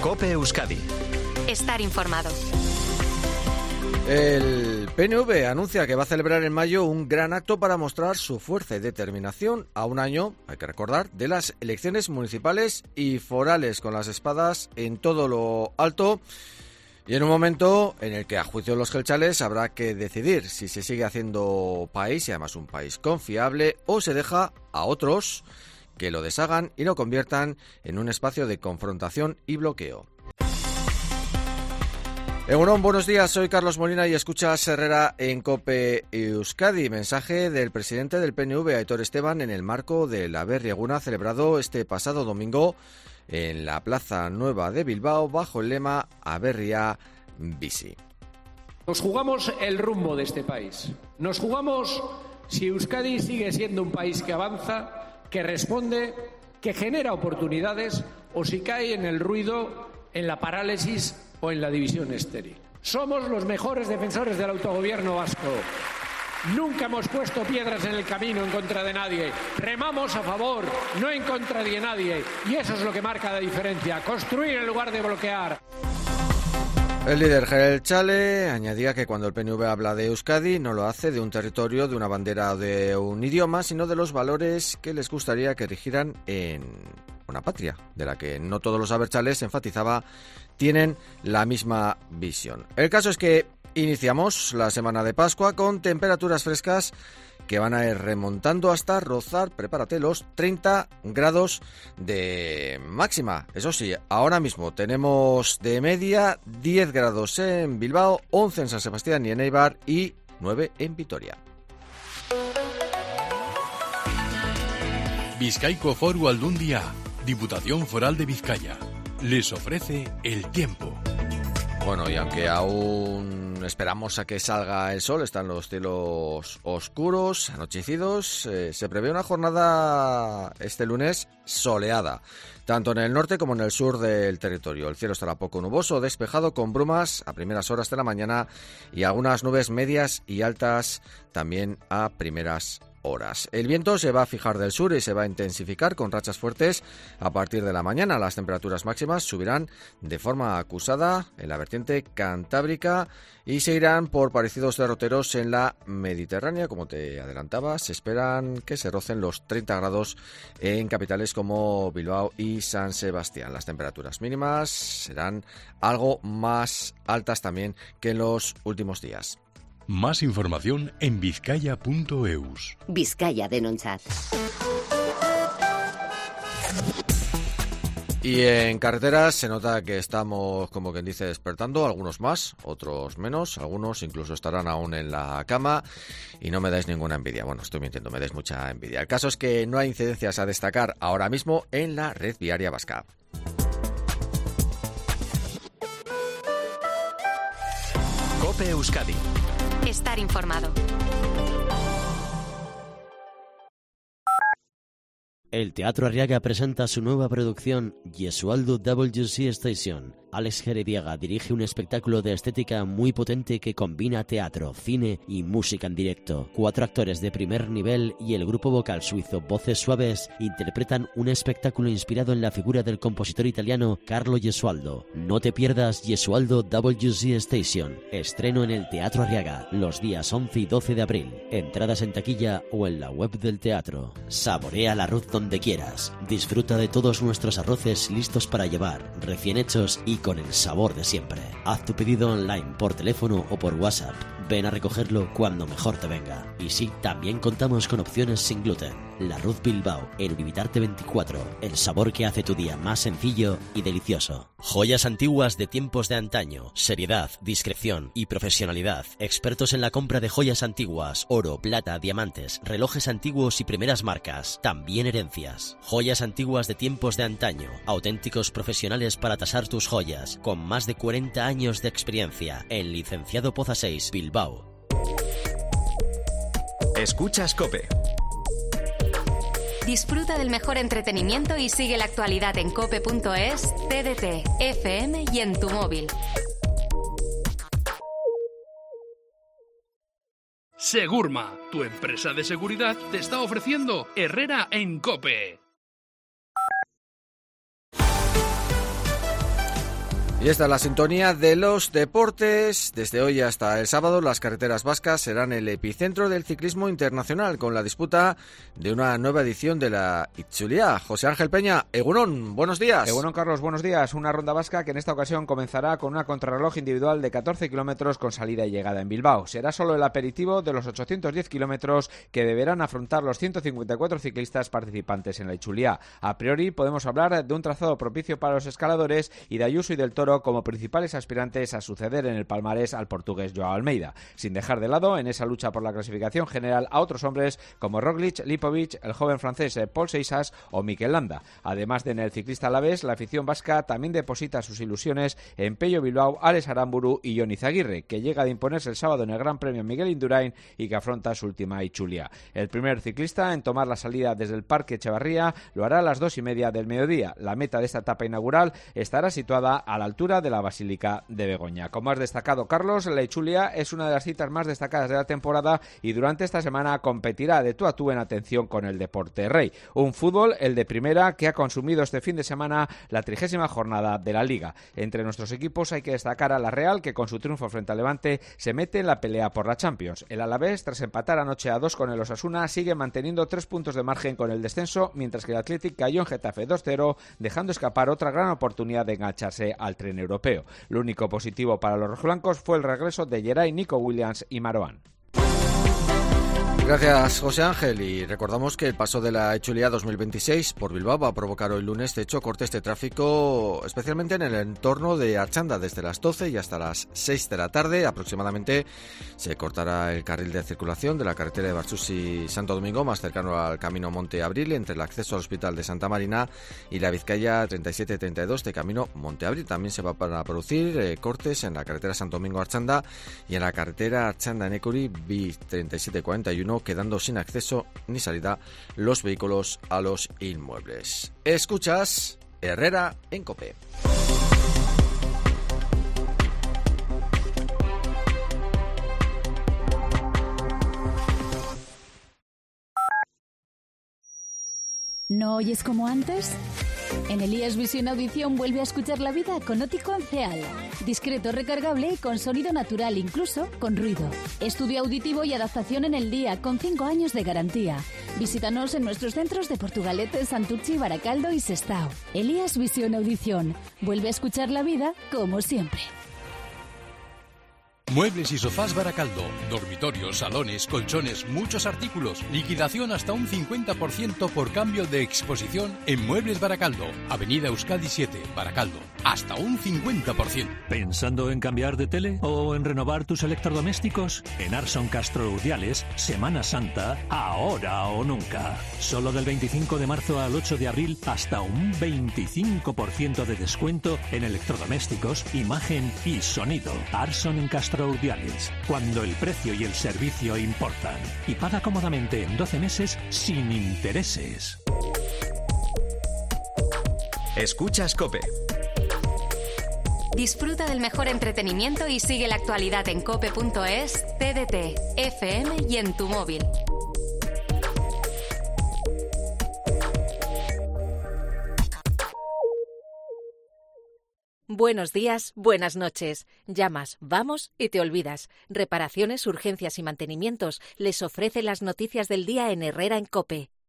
COPE Euskadi. Estar informado. El PNV anuncia que va a celebrar en mayo un gran acto para mostrar su fuerza y determinación a un año, hay que recordar, de las elecciones municipales y forales, con las espadas en todo lo alto y en un momento en el que, a juicio de los gelchales, habrá que decidir si se sigue haciendo país, y además un país confiable, o se deja a otros que lo deshagan y lo conviertan en un espacio de confrontación y bloqueo. Egunon, buenos días, soy Carlos Molina y escuchas Herrera en COPE Euskadi. Mensaje del presidente del PNV, Aitor Esteban, en el marco de la Berri Eguna celebrado este pasado domingo en la Plaza Nueva de Bilbao bajo el lema Aberria Bizi. Nos jugamos el rumbo de este país. Nos jugamos si Euskadi sigue siendo un país que avanza, que responde, que genera oportunidades, o si cae en el ruido, en la parálisis o en la división estéril. Somos los mejores defensores del autogobierno vasco. Nunca hemos puesto piedras en el camino en contra de nadie. Remamos a favor, no en contra de nadie. Y eso es lo que marca la diferencia. Construir en lugar de bloquear. El líder gelchale añadía que cuando el PNV habla de Euskadi no lo hace de un territorio, de una bandera o de un idioma, sino de los valores que les gustaría que rigieran en una patria, de la que no todos los abertzales, enfatizaba, tienen la misma visión. El caso es que iniciamos la semana de Pascua con temperaturas frescas que van a ir remontando hasta rozar, prepárate, los 30 grados de máxima. Eso sí, ahora mismo tenemos de media 10 grados en Bilbao, 11 en San Sebastián y en Eibar y 9 en Vitoria. Bizkaiko Foru Aldundia, Diputación Foral de Vizcaya, les ofrece el tiempo. Bueno, y aunque aún esperamos a que salga el sol, están los cielos oscuros, anochecidos, se prevé una jornada este lunes soleada, tanto en el norte como en el sur del territorio. El cielo estará poco nuboso, despejado, con brumas a primeras horas de la mañana y algunas nubes medias y altas también a primeras horas. El viento se va a fijar del sur y se va a intensificar con rachas fuertes a partir de la mañana. Las temperaturas máximas subirán de forma acusada en la vertiente cantábrica y se irán por parecidos derroteros en la Mediterránea. Como te adelantaba, se esperan que se rocen los 30 grados en capitales como Bilbao y San Sebastián. Las temperaturas mínimas serán algo más altas también que en los últimos días. Más información en bizkaia.eus. Vizcaya Denontzat. Y en carreteras se nota que estamos, como quien dice, despertando, algunos más, otros menos, algunos incluso estarán aún en la cama y no me dais ninguna envidia. Bueno, estoy mintiendo, me dais mucha envidia. El caso es que no hay incidencias a destacar ahora mismo en la red viaria vasca. COPE Euskadi. Estar informado. El Teatro Arriaga presenta su nueva producción Gesualdo WC Station. Alex Herediaga dirige un espectáculo de estética muy potente que combina teatro, cine y música en directo. 4 actores de primer nivel y el grupo vocal suizo Voces Suaves interpretan un espectáculo inspirado en la figura del compositor italiano Carlo Gesualdo. No te pierdas Gesualdo WC Station. Estreno en el Teatro Arriaga los días 11 y 12 de abril. Entradas en taquilla o en la web del teatro. Saborea el arroz donde quieras. Disfruta de todos nuestros arroces listos para llevar, recién hechos y con el sabor de siempre. Haz tu pedido online, por teléfono o por WhatsApp. Ven a recogerlo cuando mejor te venga. Y sí, también contamos con opciones sin gluten. La Ruz Bilbao, en Uribitarte 24. El sabor que hace tu día más sencillo y delicioso. Joyas antiguas de tiempos de antaño. Seriedad, discreción y profesionalidad. Expertos en la compra de joyas antiguas, oro, plata, diamantes, relojes antiguos y primeras marcas. También herencias. Joyas antiguas de tiempos de antaño. Auténticos profesionales para tasar tus joyas. Con más de 40 años de experiencia. En Licenciado Poza 6, Bilbao. Escuchas COPE. Disfruta del mejor entretenimiento y sigue la actualidad en cope.es, TDT, FM y en tu móvil. Segurma, tu empresa de seguridad, te está ofreciendo Herrera en COPE. Y esta es la sintonía de los deportes. Desde hoy hasta el sábado, las carreteras vascas serán el epicentro del ciclismo internacional, con la disputa de una nueva edición de la Itzulia. José Ángel Peña, Egunon, buenos días. Egunon, Carlos, buenos días. Una ronda vasca que en esta ocasión comenzará con una contrarreloj individual de 14 kilómetros con salida y llegada en Bilbao. Será solo el aperitivo de los 810 kilómetros que deberán afrontar los 154 ciclistas participantes en la Itzulia. A priori podemos hablar de un trazado propicio para los escaladores y de Ayuso y del Toro como principales aspirantes a suceder en el palmarés al portugués Joao Almeida, sin dejar de lado en esa lucha por la clasificación general a otros hombres como Roglic, Lipovic, el joven francés Paul Seixas o Mikel Landa. Además de en el ciclista alavés, la afición vasca también deposita sus ilusiones en Pello Bilbao, Alex Aramburu y Jon Izaguirre, que llega de imponerse el sábado en el Gran Premio Miguel Indurain y que afronta su última Itzulia. El primer ciclista en tomar la salida desde el Parque Echevarría lo hará a las 2:30 del mediodía. La meta de esta etapa inaugural estará situada a la altura de la Basílica de Begoña. Como has destacado, Carlos, la Itzulia es una de las citas más destacadas de la temporada y durante esta semana competirá de tú a tú en atención con el deporte rey. Un fútbol, el de primera, que ha consumido este fin de semana la 30ª jornada de la Liga. Entre nuestros equipos hay que destacar a la Real, que con su triunfo frente al Levante se mete en la pelea por la Champions. El Alavés, tras empatar anoche a 2 con el Osasuna, sigue manteniendo 3 puntos de margen con el descenso, mientras que el Athletic cayó en Getafe 2-0, dejando escapar otra gran oportunidad de engancharse al tren europeo. Lo único positivo para los rojiblancos fue el regreso de Geray, Nico Williams y Marouane. Gracias, José Ángel. Y recordamos que el paso de la Itzulia 2026 por Bilbao va a provocar hoy lunes, de hecho, cortes de tráfico, especialmente en el entorno de Archanda, desde las 12 y hasta las 6 de la tarde. Aproximadamente se cortará el carril de circulación de la carretera de Bartzusi-Santo Domingo, más cercano al camino Monte Abril, entre el acceso al Hospital de Santa Marina y la Vizcaya 3732 de camino Monte Abril. También se van a producir cortes en la carretera Santo Domingo-Archanda y en la carretera Archanda-Necuri B3741, quedando sin acceso ni salida los vehículos a los inmuebles. Escuchas Herrera en COPE. ¿No oyes como antes? En Elías Visión Audición vuelve a escuchar la vida con Oticon Ceal. Discreto, recargable y con sonido natural, incluso con ruido. Estudio auditivo y adaptación en el día, con 5 años de garantía. Visítanos en nuestros centros de Portugalete, Santurchi, Baracaldo y Sestao. Elías Visión Audición vuelve a escuchar la vida como siempre. Muebles y sofás Baracaldo, dormitorios, salones, colchones, muchos artículos, liquidación hasta un 50% por cambio de exposición en Muebles Baracaldo, Avenida Euskadi 7, Baracaldo, hasta un 50%. ¿Pensando en cambiar de tele o en renovar tus electrodomésticos? En Arson Castro Urdiales, Semana Santa, ahora o nunca. Solo del 25 de marzo al 8 de abril, hasta un 25% de descuento en electrodomésticos, imagen y sonido. Arson en Castro Urdiales, cuando el precio y el servicio importan. Y paga cómodamente en 12 meses sin intereses. Escuchas COPE. Disfruta del mejor entretenimiento y sigue la actualidad en cope.es, TDT, FM y en tu móvil. Buenos días, buenas noches. Llamas, vamos y te olvidas. Reparaciones, urgencias y mantenimientos les ofrece las noticias del día en Herrera en COPE.